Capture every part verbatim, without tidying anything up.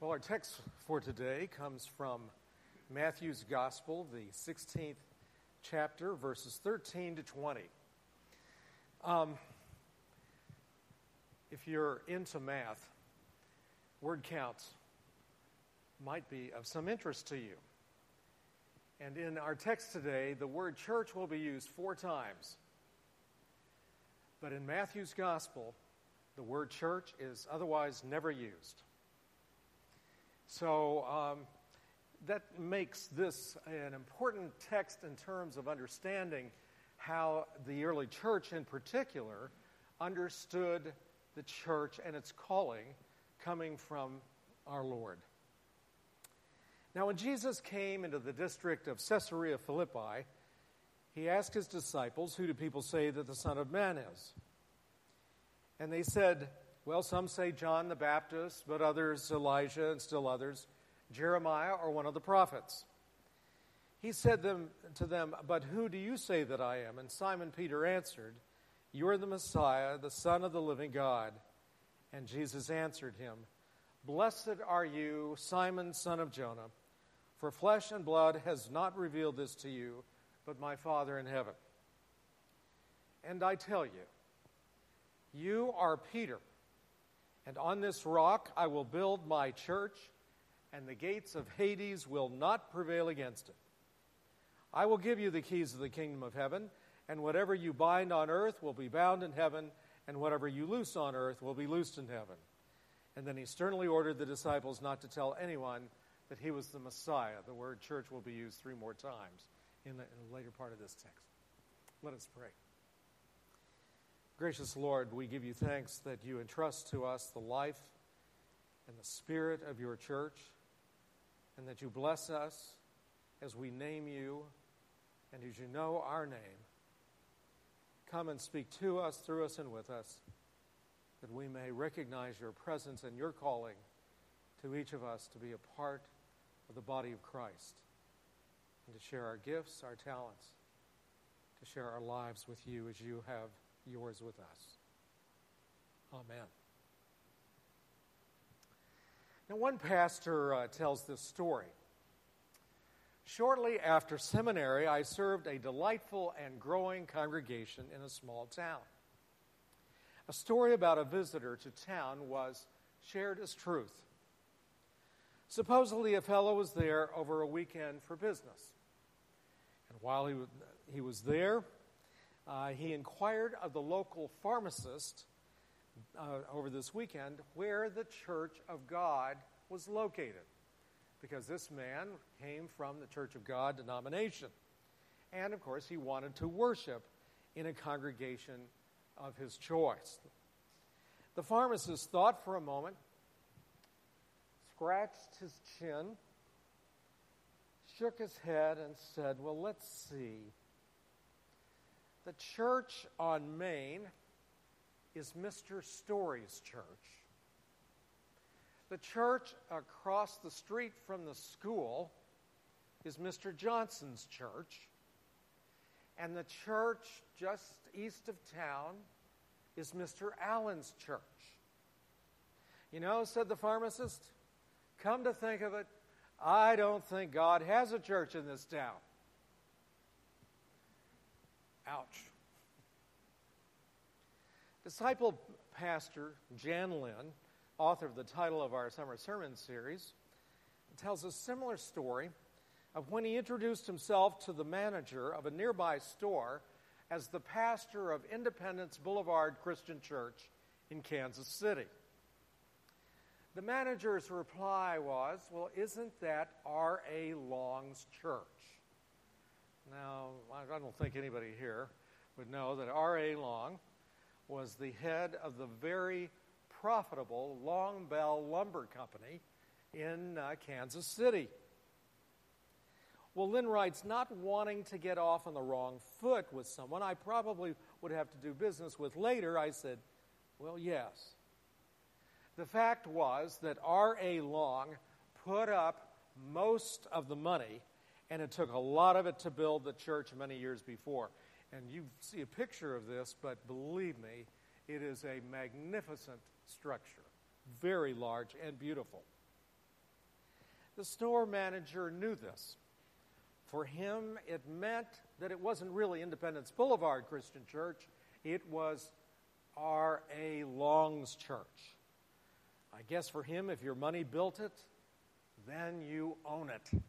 Well, our text for today comes from Matthew's Gospel, the sixteenth chapter, verses thirteen to twenty. Um, if you're into math, word counts might be of some interest to you. And in our text today, the word church will be used four times. But in Matthew's Gospel, the word church is otherwise never used. So um, that makes this an important text in terms of understanding how the early church in particular understood the church and its calling coming from our Lord. Now, when Jesus came into the district of Caesarea Philippi, he asked his disciples, "Who do people say that the Son of Man is?" And they said, well, some say John the Baptist, but others Elijah, and still others Jeremiah or one of the prophets. He said them, to them, "But who do you say that I am?" And Simon Peter answered, "You are the Messiah, the Son of the living God." And Jesus answered him, "Blessed are you, Simon, son of Jonah, for flesh and blood has not revealed this to you, but my Father in heaven. And I tell you, you are Peter, and on this rock I will build my church, and the gates of Hades will not prevail against it. I will give you the keys of the kingdom of heaven, and whatever you bind on earth will be bound in heaven, and whatever you loose on earth will be loosed in heaven." And then he sternly ordered the disciples not to tell anyone that he was the Messiah. The word church will be used three more times in the, in the later part of this text. Let us pray. Gracious Lord, we give you thanks that you entrust to us the life and the spirit of your church, and that you bless us as we name you and as you know our name. Come and speak to us, through us, and with us, that we may recognize your presence and your calling to each of us to be a part of the body of Christ, and to share our gifts, our talents, to share our lives with you as you have yours with us. Amen. Now, one pastor uh, tells this story. "Shortly after seminary, I served a delightful and growing congregation in a small town. A story about a visitor to town was shared as truth. Supposedly, a fellow was there over a weekend for business. And while he, w- he was there, uh, he inquired of the local pharmacist uh, over this weekend where the Church of God was located, because this man came from the Church of God denomination. And, of course, he wanted to worship in a congregation of his choice. The pharmacist thought for a moment, scratched his chin, shook his head, and said, well, let's see. The church on Main is Mister Story's church. The church across the street from the school is Mister Johnson's church. And the church just east of town is Mister Allen's church. You know, said the pharmacist, come to think of it, I don't think God has a church in this town. Ouch. Disciple pastor Jan Lynn, author of the title of our summer sermon series, tells a similar story of when he introduced himself to the manager of a nearby store as the pastor of Independence Boulevard Christian Church in Kansas City. The manager's reply was, well, isn't that R A Long's church? Now, I don't think anybody here would know that R A Long was the head of the very profitable Long Bell Lumber Company in uh, Kansas City. Well, Lynn writes, not wanting to get off on the wrong foot with someone I probably would have to do business with later, I said, well, yes. The fact was that R A Long put up most of the money, and it took a lot of it to build the church many years before. And you see a picture of this, but believe me, it is a magnificent structure, very large and beautiful. The store manager knew this. For him, it meant that it wasn't really Independence Boulevard Christian Church. It was R A Long's church. I guess for him, if your money built it, then you own it.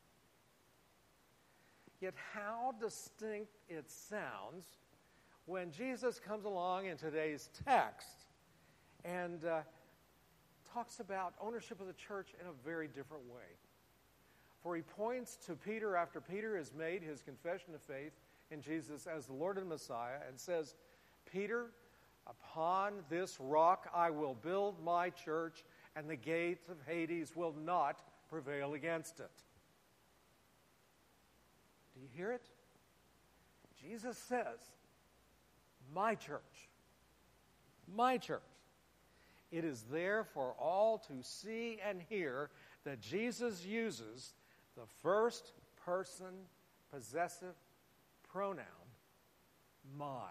Yet how distinct it sounds when Jesus comes along in today's text and uh, talks about ownership of the church in a very different way. For he points to Peter after Peter has made his confession of faith in Jesus as the Lord and Messiah and says, Peter, upon this rock I will build my church, and the gates of Hades will not prevail against it. Do you hear it? Jesus says, my church, my church. It is there for all to see and hear that Jesus uses the first person possessive pronoun, my.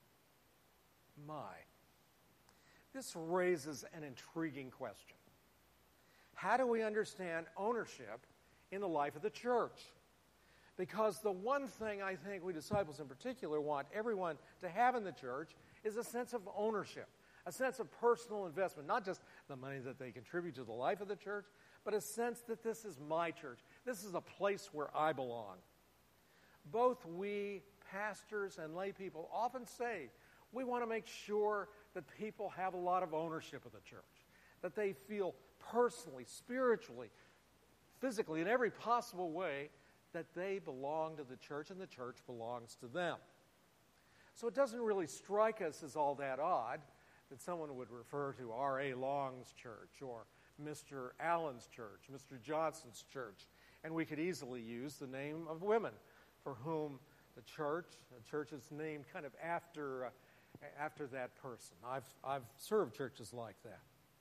My. This raises an intriguing question. How do we understand ownership in the life of the church? Because the one thing I think we disciples in particular want everyone to have in the church is a sense of ownership, a sense of personal investment, not just the money that they contribute to the life of the church, but a sense that this is my church. This is a place where I belong. Both we, pastors and lay people, often say we want to make sure that people have a lot of ownership of the church, that they feel personally, spiritually, physically, in every possible way that they belong to the church and the church belongs to them. So it doesn't really strike us as all that odd that someone would refer to R A Long's church or Mister Allen's church, Mister Johnson's church, and we could easily use the name of women for whom the church, the church is named kind of after, uh, after that person. I've, I've served churches like that.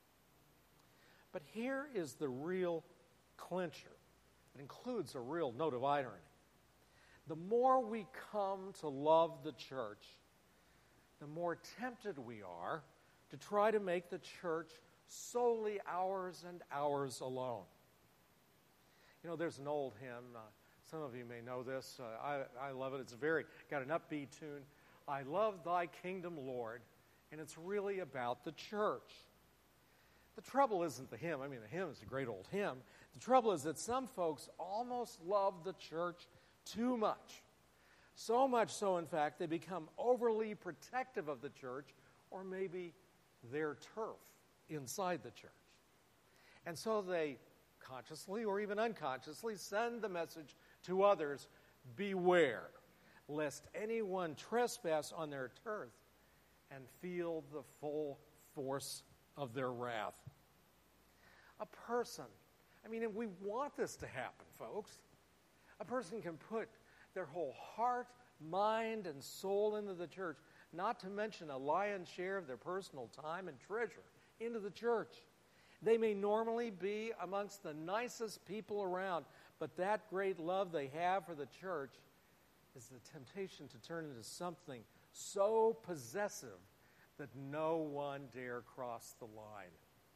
But here is the real clincher. It includes a real note of irony. The more we come to love the church, the more tempted we are to try to make the church solely ours and ours alone. You know, there's an old hymn. Uh, some of you may know this. Uh, I, I love it. It's very got an upbeat tune. I love thy kingdom, Lord. And it's really about the church. The trouble isn't the hymn. I mean, the hymn is a great old hymn. The trouble is that some folks almost love the church too much. So much so, in fact, they become overly protective of the church or maybe their turf inside the church. And so they consciously or even unconsciously send the message to others, beware, lest anyone trespass on their turf and feel the full force of their wrath. A person, I mean, we want this to happen, folks. A person can put their whole heart, mind, and soul into the church, not to mention a lion's share of their personal time and treasure into the church. They may normally be amongst the nicest people around, but that great love they have for the church is the temptation to turn into something so possessive that no one dare cross the line.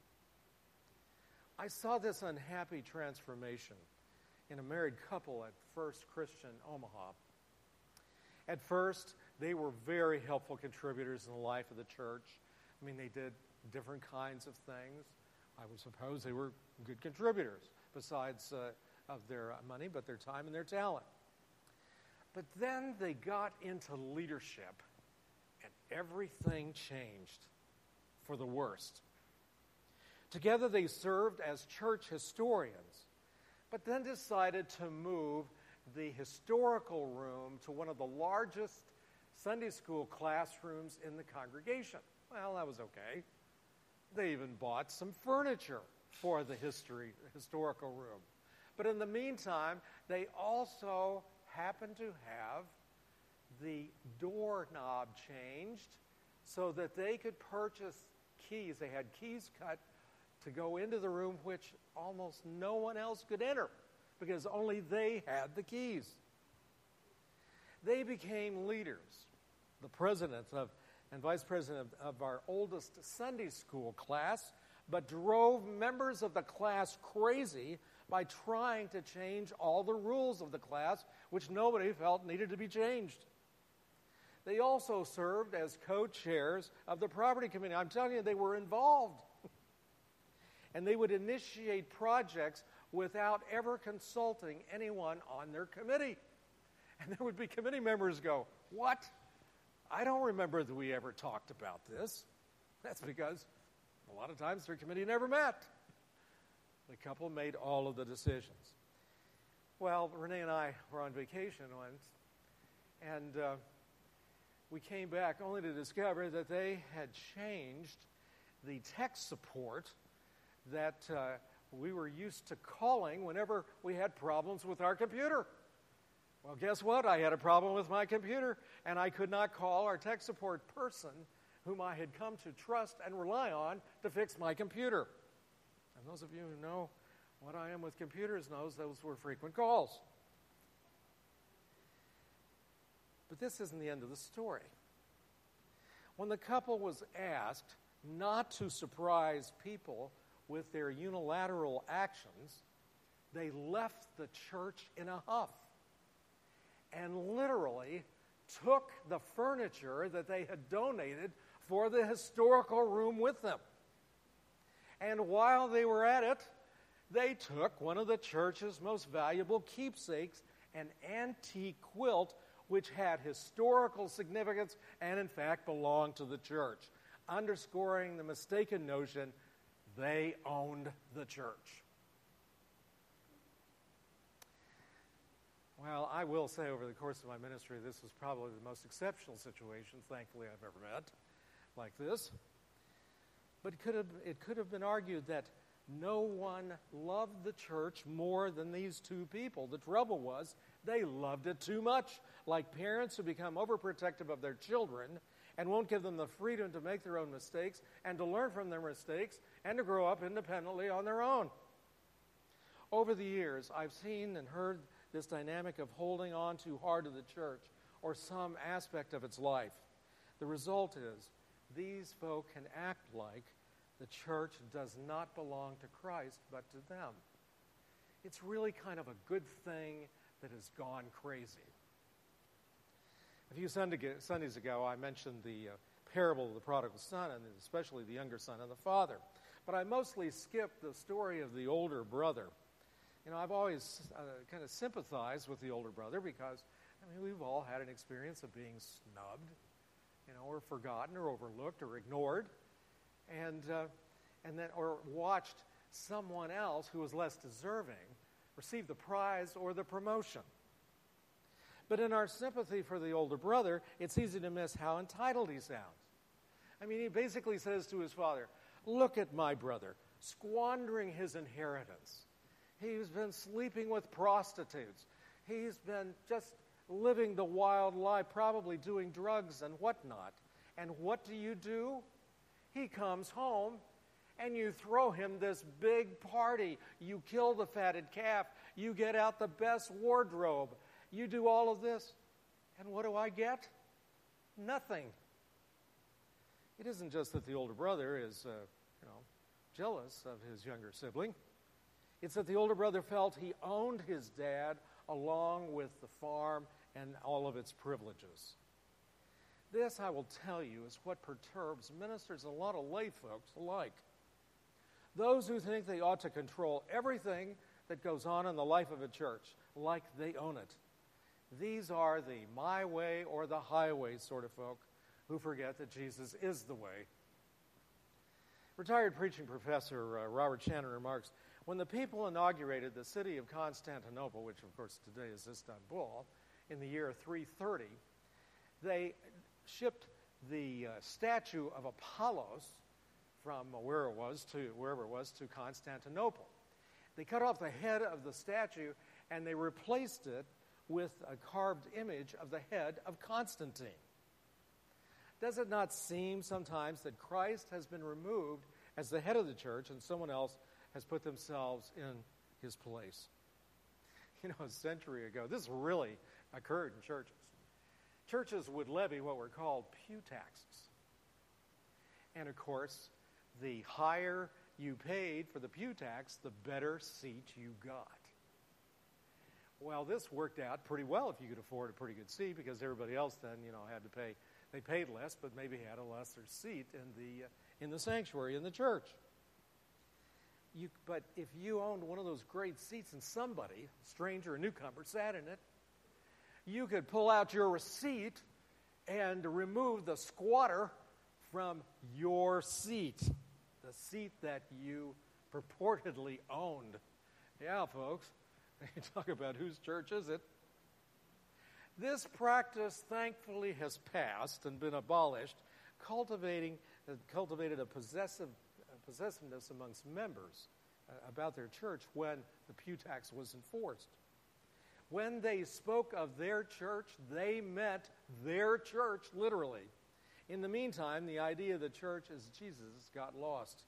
I saw this unhappy transformation in a married couple at First Christian Omaha. At first, they were very helpful contributors in the life of the church. I mean, they did different kinds of things. I would suppose they were good contributors, besides uh, of their money, but their time and their talent. But then they got into leadership, and everything changed for the worst. Together they served as church historians, but then decided to move the historical room to one of the largest Sunday school classrooms in the congregation. Well, that was okay. They even bought some furniture for the history historical room. But in the meantime, they also happened to have the doorknob changed so that they could purchase keys. They had keys cut to go into the room which almost no one else could enter because only they had the keys. They became leaders, the president of and vice president of, of our oldest Sunday school class, but drove members of the class crazy by trying to change all the rules of the class, which nobody felt needed to be changed. They also served as co-chairs of the property committee. I'm telling you, they were involved. And they would initiate projects without ever consulting anyone on their committee. And there would be committee members go, "What? I don't remember that we ever talked about this." That's because a lot of times their committee never met. The couple made all of the decisions. Well, Renee and I were on vacation once, and uh, we came back only to discover that they had changed the tech support that uh, we were used to calling whenever we had problems with our computer. Well, guess what? I had a problem with my computer, and I could not call our tech support person whom I had come to trust and rely on to fix my computer. And those of you who know what I am with computers knows those were frequent calls. But this isn't the end of the story. When the couple was asked not to surprise people with their unilateral actions, they left the church in a huff and literally took the furniture that they had donated for the historical room with them. And while they were at it, they took one of the church's most valuable keepsakes, an antique quilt, which had historical significance and, in fact, belonged to the church, underscoring the mistaken notion they owned the church. Well, I will say over the course of my ministry, this was probably the most exceptional situation, thankfully, I've ever met like this. But it could have, it could have been argued that no one loved the church more than these two people. The trouble was, they loved it too much, like parents who become overprotective of their children and won't give them the freedom to make their own mistakes and to learn from their mistakes and to grow up independently on their own. Over the years, I've seen and heard this dynamic of holding on too hard to the church or some aspect of its life. The result is these folk can act like the church does not belong to Christ but to them. It's really kind of a good thing that has gone crazy. A few Sundays ago, I mentioned the uh, parable of the prodigal son, and especially the younger son and the father. But I mostly skipped the story of the older brother. You know, I've always uh, kind of sympathized with the older brother because, I mean, we've all had an experience of being snubbed, you know, or forgotten or overlooked or ignored, and uh, and then or watched someone else who was less deserving receive the prize or the promotion. But in our sympathy for the older brother, it's easy to miss how entitled he sounds. I mean, he basically says to his father, "Look at my brother, squandering his inheritance. He's been sleeping with prostitutes. He's been just living the wild life, probably doing drugs and whatnot. And what do you do? He comes home, and you throw him this big party. You kill the fatted calf. You get out the best wardrobe. You do all of this. And what do I get? Nothing." It isn't just that the older brother is, uh, you know, jealous of his younger sibling. It's that the older brother felt he owned his dad along with the farm and all of its privileges. This, I will tell you, is what perturbs ministers and a lot of lay folks alike. Those who think they ought to control everything that goes on in the life of a church, like they own it. These are the my way or the highway sort of folk who forget that Jesus is the way. Retired preaching professor uh, Robert Shannon remarks, when the people inaugurated the city of Constantinople, which of course today is Istanbul, in the year three thirty, they shipped the uh, statue of Apollos from where it was to wherever it was to Constantinople. They cut off the head of the statue and they replaced it with a carved image of the head of Constantine. Does it not seem sometimes that Christ has been removed as the head of the church and someone else has put themselves in his place? You know, a century ago, this really occurred in churches. Churches would levy what were called pew taxes. And of course, the higher you paid for the pew tax, the better seat you got. Well, this worked out pretty well if you could afford a pretty good seat, because everybody else then, you know, had to pay. They paid less, but maybe had a lesser seat in the uh, in the sanctuary, in the church. You, but if you owned one of those great seats and somebody, stranger or newcomer, sat in it, you could pull out your receipt and remove the squatter from your seat, the seat that you purportedly owned. Yeah, folks, you talk about whose church is it? This practice, thankfully, has passed and been abolished, cultivating, uh, cultivated a possessive, uh, possessiveness amongst members uh, about their church when the pew tax was enforced. When they spoke of their church, they meant their church, literally. In the meantime, the idea of the church as Jesus got lost.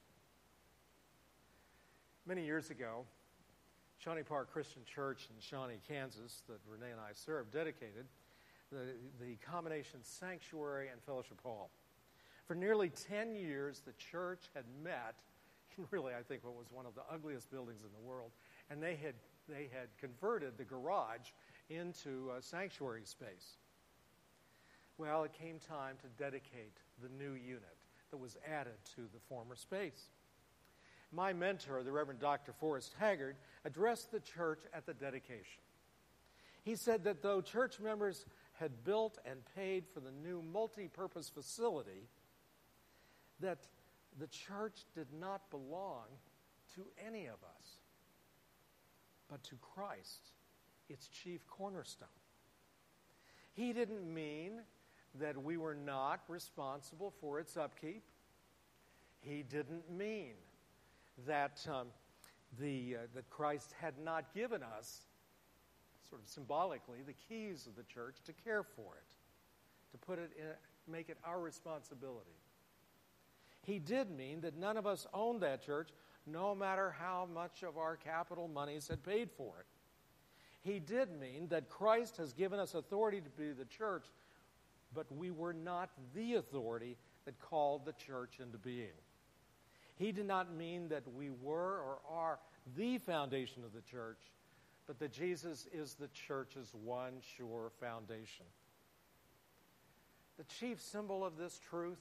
Many years ago, Shawnee Park Christian Church in Shawnee, Kansas, that Renee and I served, dedicated the, the combination sanctuary and fellowship hall. For nearly ten years, the church had met in really, I think, what was one of the ugliest buildings in the world, and they had they had converted the garage into a sanctuary space. Well, it came time to dedicate the new unit that was added to the former space. My mentor, the Reverend Doctor Forrest Haggard, addressed the church at the dedication. He said that though church members had built and paid for the new multi-purpose facility, that the church did not belong to any of us, but to Christ, its chief cornerstone. He didn't mean that we were not responsible for its upkeep. He didn't mean that um, the uh, that Christ had not given us, sort of symbolically, the keys of the church to care for it, to put it in, make it our responsibility. He did mean that none of us owned that church, no matter how much of our capital monies had paid for it. He did mean that Christ has given us authority to be the church, but we were not the authority that called the church into being. He did not mean that we were or are the foundation of the church, but that Jesus is the church's one sure foundation. The chief symbol of this truth,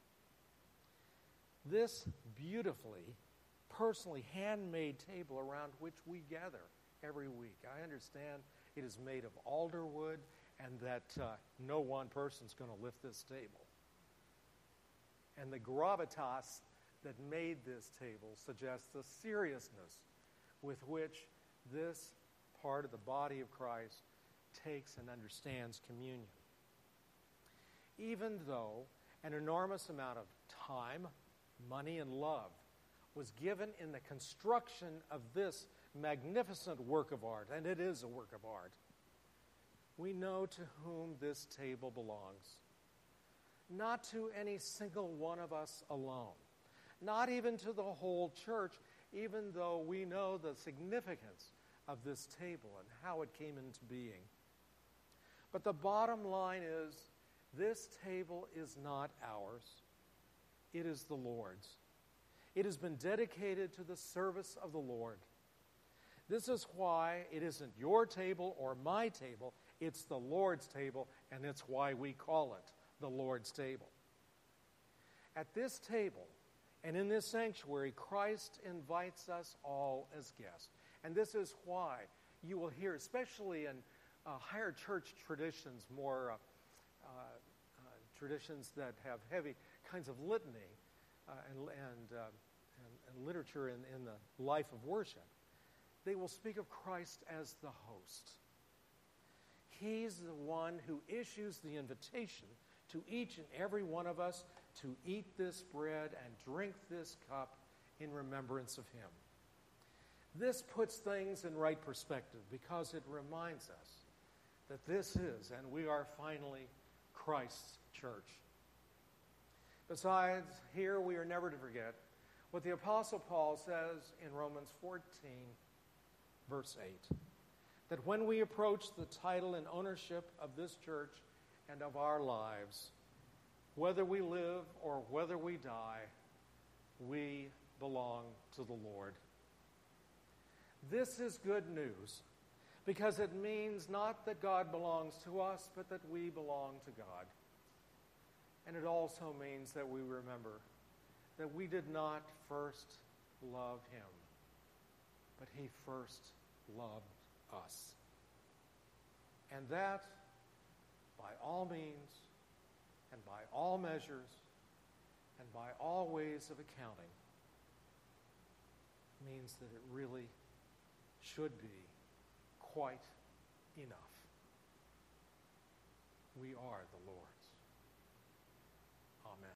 this beautifully, personally handmade table around which we gather every week. I understand it is made of alder wood and that uh, no one person's going to lift this table. And the gravitas that made this table suggests the seriousness with which this part of the body of Christ takes and understands communion. Even though an enormous amount of time, money, and love was given in the construction of this magnificent work of art, and it is a work of art, we know to whom this table belongs. Not to any single one of us alone. Not even to the whole church, even though we know the significance of this table and how it came into being. But the bottom line is, this table is not ours. It is the Lord's. It has been dedicated to the service of the Lord. This is why it isn't your table or my table. It's the Lord's table, and it's why we call it the Lord's table. At this table, and in this sanctuary, Christ invites us all as guests. And this is why you will hear, especially in uh, higher church traditions, more uh, uh, uh, traditions that have heavy kinds of litany uh, and, and, uh, and, and literature in, in the life of worship, they will speak of Christ as the host. He's the one who issues the invitation to each and every one of us to eat this bread and drink this cup in remembrance of him. This puts things in right perspective because it reminds us that this is, and we are finally, Christ's church. Besides, here we are never to forget what the Apostle Paul says in Romans fourteen, verse eight, that when we approach the title and ownership of this church and of our lives, whether we live or whether we die, we belong to the Lord. This is good news because it means not that God belongs to us, but that we belong to God. And it also means that we remember that we did not first love him, but he first loved us. And that, by all means, and by all measures, and by all ways of accounting, means that it really should be quite enough. We are the Lord.